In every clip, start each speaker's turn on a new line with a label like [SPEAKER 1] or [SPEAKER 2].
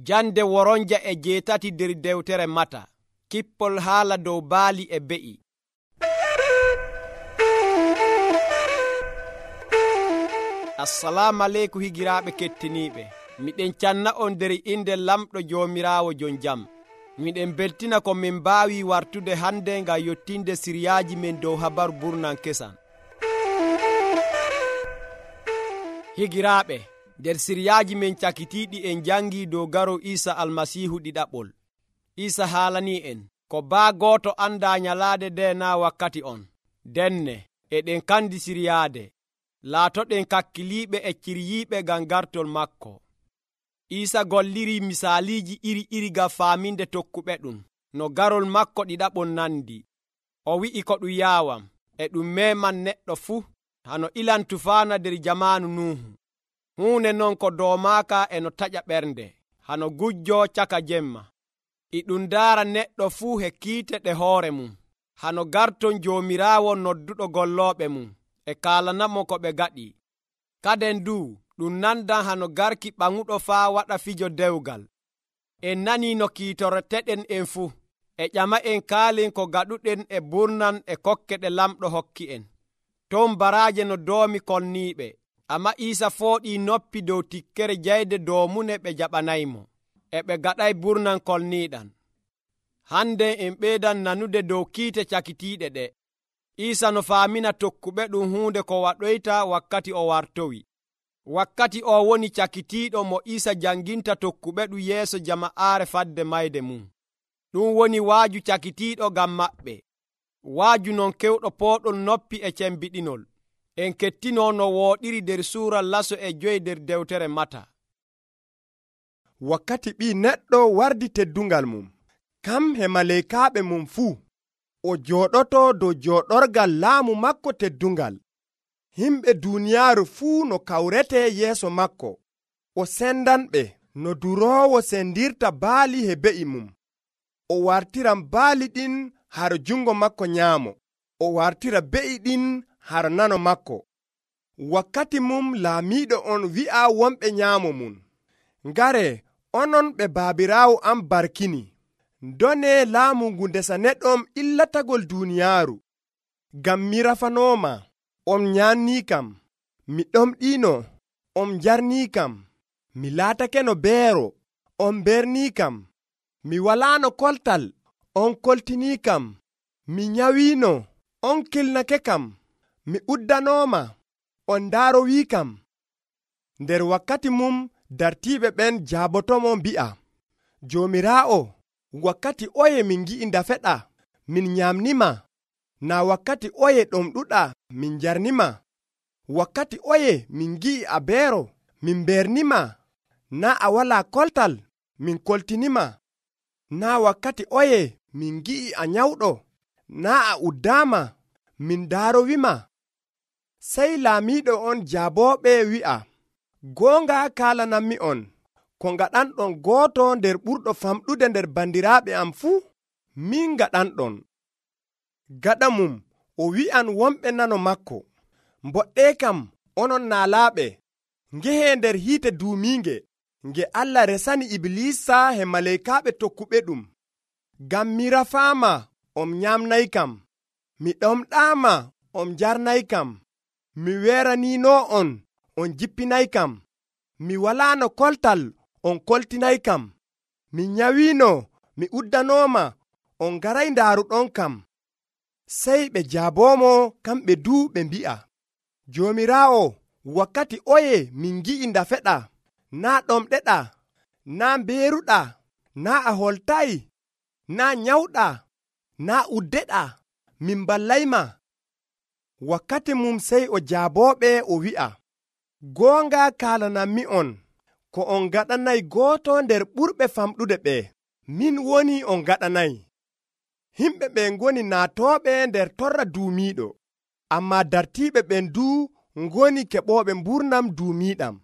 [SPEAKER 1] Jande woronja e 7 der dewtere Mata. Kippol haala dow baali e be'i. Assalamu aleykum higiraaɓe kettiniiɓe. Miɗen canna on der inde lamɗo Joomiraawo jon jam. Miɗen beltina ko min mbaawi wartude hande ngam yottinde siriyaaji men dow habaru burnan kesan. Higiraaɓe, nder siriyaaji men cakitiiɗi en jangi dow garo Isa almasihu ɗiɗaɓol. Isa haalani en ko baa gooto anda nyalaade nde na wakkati on. Denne eɗen kandi siriyaade. Laatoɗen kakkiliiɓe e ciryiiɓe ngam gartol makko. Isa golliri misaaliji iri ga faaminde tokkuɓe ɗum no garol makko ɗiɗaɓol nandi. O wi'i ko ɗum yaawam e ɗum meman neɗɗo fuu hano ilan tufaana nder jamaanu Nuhu. Huune non ko doomaka e no taƴa ɓernde hano gujjo caka jemma. I ɗum daara neɗɗo fuu he kiite ɗe hoore mum hano garton Joomiraawo nodduɗo gollooɓe mum e kaalanamo ko ɓe gaɗi. Kaden du ɗum nandan hano garki ɓaŋuɗo faa waɗa fijo dewgal. En nani no kiitoroteɗen en fuu e ƴama en kaalen ko gaɗuɗen e burnan e kokke ɗe lamɗo hokki en. Ton baraaje no doomi konniiɓe, amma Isa fooɗi noppi dow tikkere jayde doomune ɓe jaɓanaymo e ɓe gaɗay burnan kolniiɗan. Hande en ɓeydan nanude dow kiite cakitiiɗe ɗe. Isa no faamina tokkuɓe ɗum huunde ko waɗoyta wakkati o wartowi. Wakkati o woni cakitiiɗo mo Isa janginta tokkuɓe ɗum yeeso jama'aare fadde mayde mum. Ɗum woni waaju cakitiiɗo ngam maɓɓe. Waaju non kewɗo pooɗol noppi e cembiɗinol. En kettino no wooɗiri nder suura laso e 5 nder dewtere Mata.
[SPEAKER 2] Wakkati ɓii neɗɗo wardi teddungal mum, kam he maleekaaɓe mum fuu, o jooɗoto dow jooɗorgal laamu makko teddungal. Himɓe duuniyaaru fuu no kawrete yeeso makko. O sendanɓe no duroowo sendirta baali he be'i mum. O wartiran baali ɗin har jungo makko nyaamo. O wartira be'i ɗin har nano makko. Wakkati mum laamiiɗo on wi'a wonɓe nyaamo mum, ngare onon ɓe baabiraawo am barkini. Done laamu ngu ndesa neɗɗom illatagol duuniyaaru. Ngam mi rafanooma, on nyaannii kam. Mi ɗomɗiino, on njarnii kam. Mi laatake no beero, on beernii kam. Mi walaano koltal, on koltinii kam. Mi nyawiino, on kilnake kam. Mi uddanooma, on ndaarowii kam. Nder wakkati mum dartiiɓe ɓen jaabotomo mbi'a, Joomiraawo, wakkati oye min ngi'i ndafeɗa, min nyamnima. Na wakkati oye ɗomɗuɗa min njarnima. Wakkati oye min ngi'i a beero, min beernima. Na a wala koltal, min koltinima. Na wakkati oye min ngi'i a nyawɗo, na a uddaama, min daarowima. Sey laamiiɗo on jaabooɓe wi'a, goonga kaalanammi on, ko ngaɗanɗon gooto nder ɓurɗo famɗude nder bandiraaɓe am fuu, min ngaɗanɗon. Gaɗa mum o wi'an wonɓe nano makko, mboɗɗe kam onon naalaaɓe, ngehe nder hiite duumiinge, nge Allah resani Iblisa he maleekaaɓe tokkuɓe ɗum. Ngam mi rafaama, on nyamnay kam. Mi ɗomɗaama, on njarnay kam. Mi weeraniino on jippinay kam. Mi walaano koltal, on koltinay kam. Mi nyawiino, mi uddanooma, on ngaray ndaaruɗon kam. Sey ɓe jaaboomo kamɓe du ɓe mbi'a, Joomiraawo, wakkati oye min ngi'i ndafeɗa, na ɗomɗeɗa, na mbeeruɗa, na a holtayi, na nyawɗa, na uddeɗa, min ballayma. Wakkati mum sey o jaabooɓe o wi'a, goonga kaalanammi on, ko on gaɗanay gooto nder ɓurɓe famɗude ɓe, min woni on gaɗanay. Himɓe ɓe ngoni naatooɓe nder torra duumiiɗo, amma dartiiɓe ɓen du ngoni keɓooɓe mburnam duumiiɗam.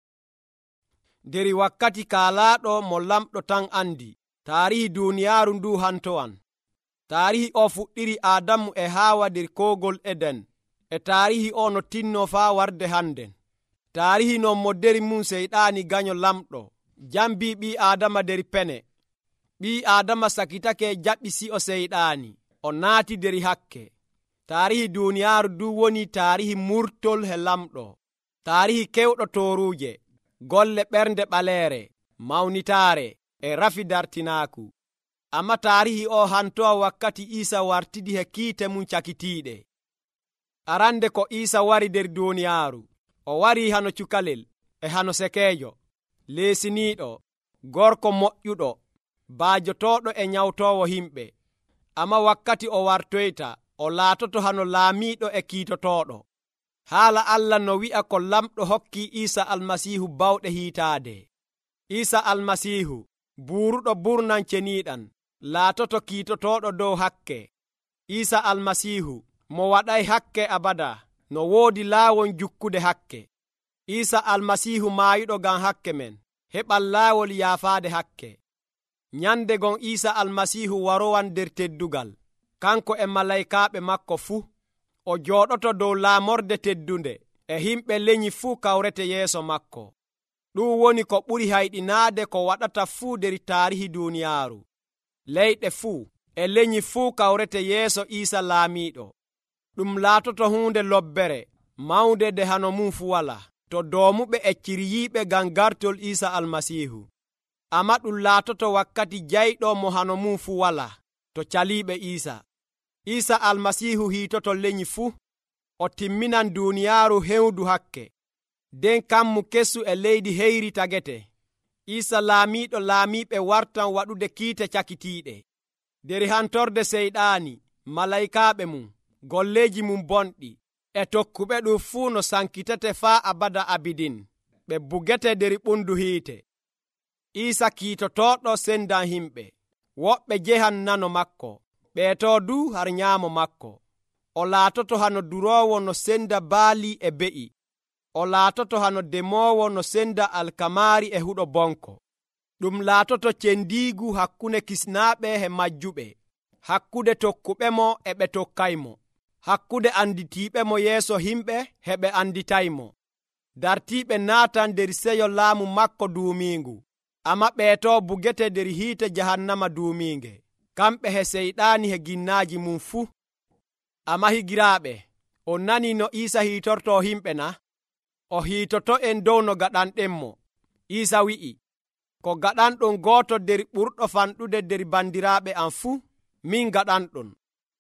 [SPEAKER 1] Nder wakkati kaalaaɗo mo lamɗo tan andi, taarihi duuniyaaru ndu hantowan. Taarihi o fuɗɗiri Adamu e Haawa nder koogol Eden, e taarihi o no tinno faa warde hannden. Taarihi non mo deri mum seyɗaani gaño lamɗo, jambi ɓi adama der pene. Ɓi adama sakitake jaɓɓisi o seyɗani, o naati der hakke. Tarihi duniyaaru du woni tarihi murtol he lamɗo, tarihi kewɗo toruje, golle ɓernde ɓaleere, mawnitaare e rafi dartinaaku. Amma tarihi o hantoa wakkati Isa wartidi he kiite mum cakitiiɗe. Arande ko Isa wari der duniyaaru, o wari hano cukalel e hano sekeejo, leesiniiɗo, gorko moƴƴuɗo, baajotoɗo e nyawtowo himɓe. Amma wakkati o wartoyta, o laatoto hano laamiiɗo e kiitotoɗo. Haala Allah no wi'a ko lamɗo hokki Isa almasihu bawɗe hiitaade. Isa almasihu buuruɗo burnan ceniiɗan, laatoto kiitotoɗo dow hakke. Isa almasihu mo waɗay hakke abada, no woodi laawol jukkude hakke. Isa almasihu maayiɗo ngam hakke men, heɓal laawol yaafaade hakke. Nyande gon Isa almasihu warowan der teddugal, kanko e malaykaaɓe makko fuu. O jooɗoto dow laamorde teddunde, e himɓe leñi fuu kawrete yeeso makko. Ɗum woni ko ɓuri hayɗinaade ko waɗata fuu der taarihi duniyaaru. Leyɗe fuu e leñi fuu kawrete yeeso Isa laamiiɗo. Ɗum laatoto hunde lobbere mawnde de hano mum fu wala, to doomuɓe e ciriyiiɓe ngam gartol Isa almasihu. Amma ɗum laatoto wakkati jayɗo mo hano mum fu wala, to caliiɓe Isa. Isa almasihu hiitoto leñi fuu, o timminan duniyaaru hewdu hakke. Den kammu kessu e leydi heyri tagete. Isa laamiiɗo laamiiɓe wartan waɗude kiite cakitiiɗe. Der hantorde seyɗaani, malaykaaɓe mum, golleeji mum bonɗi, e tokkuɓe ɗum fuu no sankitete faa abada abidin, ɓe bugete der ɓundu hiite. Isa kiitotoɗo sendan himɓe, woɓɓe jehan nano makko, ɓeeto du har nyaamo makko. O laatoto hano duroowo no senda baali e be'i. O laatoto hano demoowo no senda alkamaari e huɗo bonko. Ɗum laatoto cendiigu hakkunde kisnaaɓe he majjuɓe, hakkude tokkuɓe mo e ɓe tokkaymo, hakkude anditiiɓe mo yeeso himɓe he ɓe anditaymo. Dartiiɓe naatan der seyo laamu makko duumiingu, amma ɓeeto bugete der hiite jahannama duumiinge, kamɓe he seyɗaani he ginnaaji mum fuu. Amma higiraaɓe, on nani no Isa hiitorto himɓe na? O hiitoto en dow no gaɗanɗenmo. Isa wi'i, ko gaɗanɗon gooto der ɓurɗo fanɗude der bandiraaɓe am fuu, min gaɗanɗon.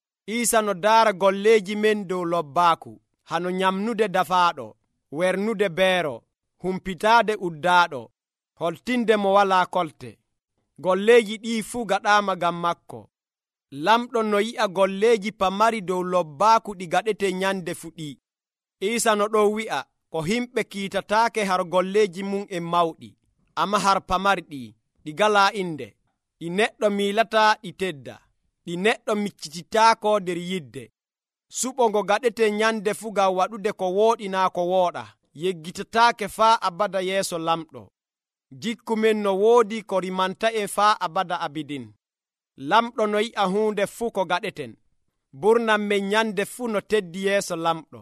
[SPEAKER 1] Isa no daara golleeji men dow lobbaaku, hano nyamnude dafaaɗo, wernude beero, humpitaade uddaaɗo, holtinde mo walaa kolte. Golleeji ɗii fuu gaɗaama ngam makko. Lamɗo no yi'a golleeji pamari dow lobbaaku ɗi gaɗete nyande fuɗi. Isa no ɗo wi'a ko himɓe kiitataake har golleeji mum en mawɗi, amma har pamarɗi, ɗi galaa inde, ɗi neɗɗo miilata ɗi tedda, ɗi neɗɗo miccititaako der yidde. Suɓo ngo gaɗete nyande fu ngam waɗude ko wooɗi naa ko wooɗa, yeggitataake faa abada yeeso lamɗo. Jikku men no woodi ko rimanta en faa abada abidin. Lamɗo no yi'a huunde fuu ko gaɗeten, burnan men nyande fuu no teddi yeeso lamɗo.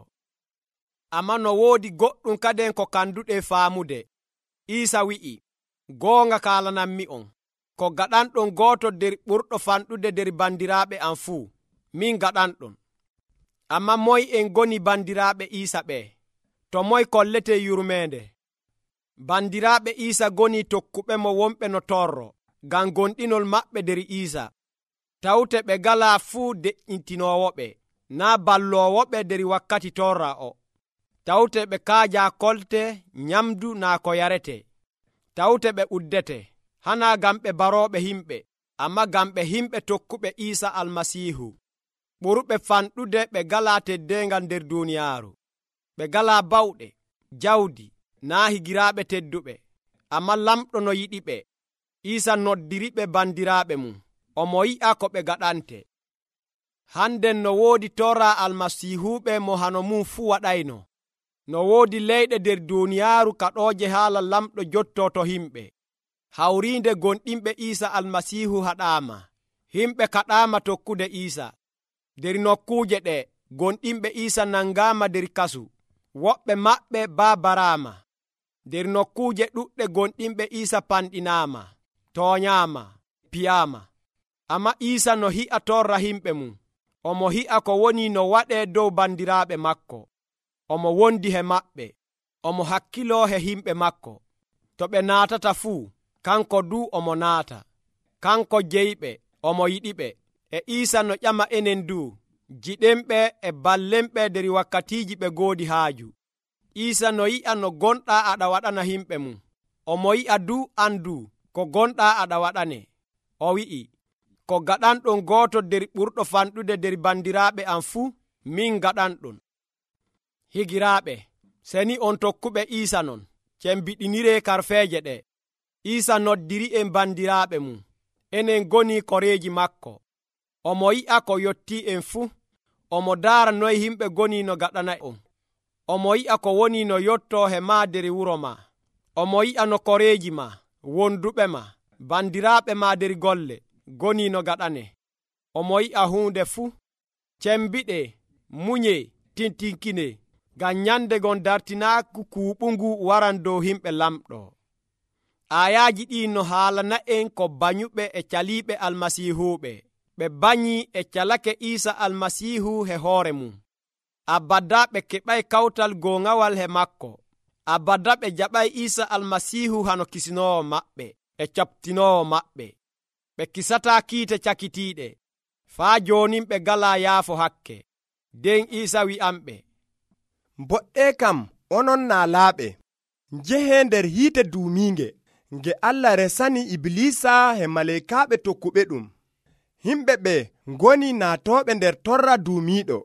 [SPEAKER 1] Amma no woodi goɗɗum kaden ko kanduɗe faamude. Isa wi'i, goonga kaalanammi on, ko gaɗanɗon gooto der ɓurɗo fanɗude der bandiraaɓe am fuu, min gaɗanɗon. Amma moy en goni bandiraaɓe Isa ɓe? To moy kollete yurmeende? Bandiraaɓe Isa goni tokkuɓe mo wonɓe no torro, ngam gonɗinol maɓɓe der Isa. Tawte ɓe galaa fuu de'intinowoɓe, naa balloowoɓe der wakkati torra o. Tawte ɓe kaaja kolte, nyamdu naa ko yarete. Tawte ɓe uddete, hana gam ɓe barooɓe himɓe, amma gam ɓe himɓe tokkuɓe Isa almasihu. Ɓurɓe fanɗude ɓe galaa teddengal der duniyaaru. Ɓe galaa bawɗe, jawdi, naa higiraaɓe tedduɓe, amma lamɗo no yiɗi ɓe. Isa noddiri ɓe bandiraaɓe mum, omo yi'a ko ɓe gaɗante. Handen no woodi tora almasihuɓe mo hano mum fuu waɗayno. No woodi leyɗe der duniyaaru kaɗooje haala lamɗo jottoto himɓe. Hawriinde gonɗinɓe Isa almasihu haɗaama. Himɓe kaɗaama tokkude Isa. Der nokkuuje ɗe gonɗinɓe Isa nangaama der kasu. Woɓɓe maɓɓe baabaraama. nder nokkuje ɗuɗɗe gonɗinɓe Iisa panɗinaama, tooñaama, piyaama. Amma Iisa no hi'a torra himɓe mum, omo hi'a ko woni no waɗe dow bandiraaɓe makko. Omo wondi he maɓɓe, omo hakkiloo he himɓe makko. To ɓe naatata fuu, kanko du omo naata. Kanko jeyiɓe, omo yiɗiɓe. E Iisa no ƴama enen du, jiɗenɓe e ballenɓe nder wakkatiiji ɓe goodi haaju. Iisa no yi'a no gonɗaa aɗa waɗana himɓe mum. Omo yi'a du andu ko gonɗaa aɗa waɗane. O wi'i, ko gaɗanɗon gooto nder ɓurɗo fanɗude nder bandiraaɓe am fuu, min gaɗanɗon. Higiraaɓe, seni on tokkuɓe Iisa non, cembiɗinire karfeeje ɗe. Iisa noddiri en bandiraaɓe mum, enen goni koreeji makko. Omo yi'a ko yotti en fuu, omo daara noy himɓe goni no gaɗana on. Omo yi'a ko woni no yotto he ma nder wuro ma. Omo yi'a no koreeji ma, wonduɓe ma, bandiraaɓe ma nder golle, goni no gaɗane. Omo yi'a huunde fuu. Cembiɗe, munye, tintinkine, ngam nyande gon dartinaaku kuuɓungu waran dow himɓe lamɗo. Ayaaji ɗi no haalana en ko banyuɓe e caliiɓe almasiihuɓe. Ɓe banyi e calake Iisa almasiihu he hoore mum. Abada ɓe keɓay kawtal goongawal he makko. Abada ɓe jaɓay Iisa almasiihu hano kisinoowo maɓɓe e captinoowo maɓɓe. Ɓe kisataa kiite cakitiiɗe. Faa jooni ɓe galaa yaafo hakke. Den Iisa wi'amɓe,
[SPEAKER 2] mboɗɗe kam onon naalaaɓe, njehe nder hiite duumiinge, nge Allah resani Iblisa he maleekaaɓe tokkuɓe ɗum. Himɓe ɓe ngoni naatooɓe nder torra duumiiɗo.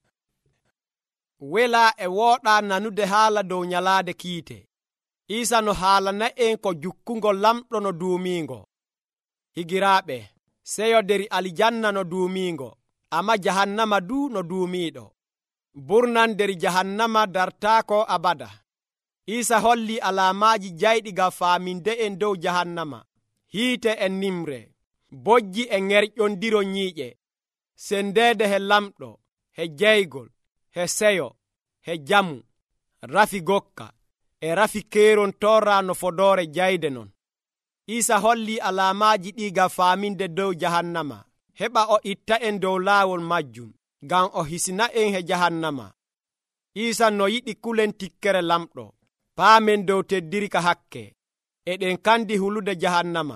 [SPEAKER 1] Wela e wooɗa nanude haala dow nyalaade kiite. Iisa no haalana en ko jukkungo lamɗo no duumiingo. Higiraaɓe, seyo nder aljanna no duumiingo, amma jahannama du no duumiiɗo. Burnan nder jahannama dartaako abada. Iisa holli alaamaaji jayɗi ngam faaminde en dow jahannama, hiite e nimre, bojji e ŋerƴondiro nyiiƴe, sendeede he lamɗo, he jeygol, he seyo, he jamu, rafi gokka, e rafi keeron torra no fodoore jayde non. Iisa holli alaamaaji ɗi ngam faaminde dow jahannama, heɓa o itta en dow laawol majjum, ngam o hisina en he jahannama. Iisa no yiɗi kulen tikkere lamɗo, paamen dow teddirka hakke, eɗen kandi hulude jahannama.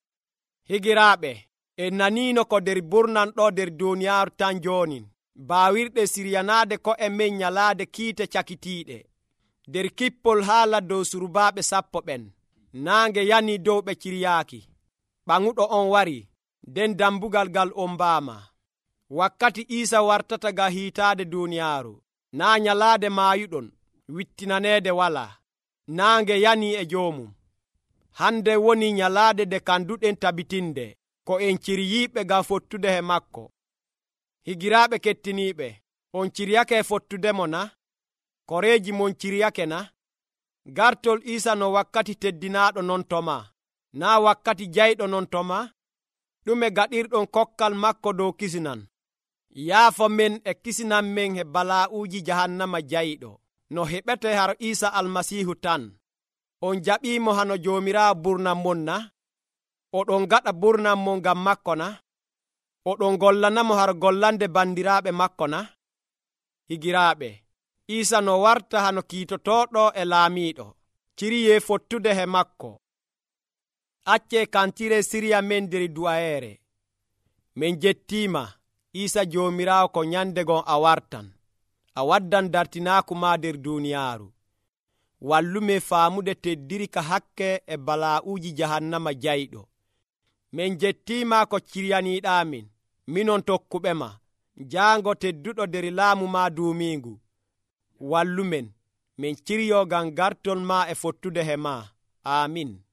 [SPEAKER 1] Higiraaɓe, en naniino ko nder burnan ɗo nder duuniyaaru tan joonin, baawirɗe siryanaade ko e men nyalaade kiite cakitiiɗe. Nder kippol haala dow surubaaɓe 10 ɓen, naange yani dow ɓe ciryaaki. Ɓaŋuɗo on wari, nden dambugal ngal ombaama. Wakkati Iisa wartata ga hiitaade duuniyaaru, naa nyalaade maayuɗon, wittinaneede walaa. Naange yani e joomum. Hande woni nyalaade de kanduɗen tabitinde, ko en ciryiiɓe ngam fottude he makko. Higiraaɓe kettiniiɓe, on ciryake e fottude mo na? Koreeji mon ciryake na? Gartol Iisa no wakkati teddinaaɗo non toma, naa wakkati jayɗo non toma? Ɗume gaɗirɗon kokkal makko dow kisinan? Yaafo men e kisinan men he balaa'uuji jahannama jayɗo, no heɓete har Iisa almasiihu tan. On jaɓiimo hano Joomiraawo burnan mon na? Oɗon gaɗa burnan mon ngam makko na? Oɗon gollanamo har gollande bandiraaɓe makko na? Higiraaɓe, Iisa no warta hano kiitotoɗo e laamiiɗo, ciriye fottude he makko. Acce kantire sirya men nder du'ayeere. Min jettiima, Iisa Joomiraawo, ko nyande gon a wartan. A waddan dartinaaku ma nder duuniyaaru. Wallume faamude teddirika hakke e balaa'uuji jahannama jayɗo. Min jettiima ko ciryaniiɗaamin, minon tokkuɓe ma, jaango tedduɗo nder laamu ma duumiingu. Wallumen, min ciryo ngam garton ma e fottude he ma. Amin.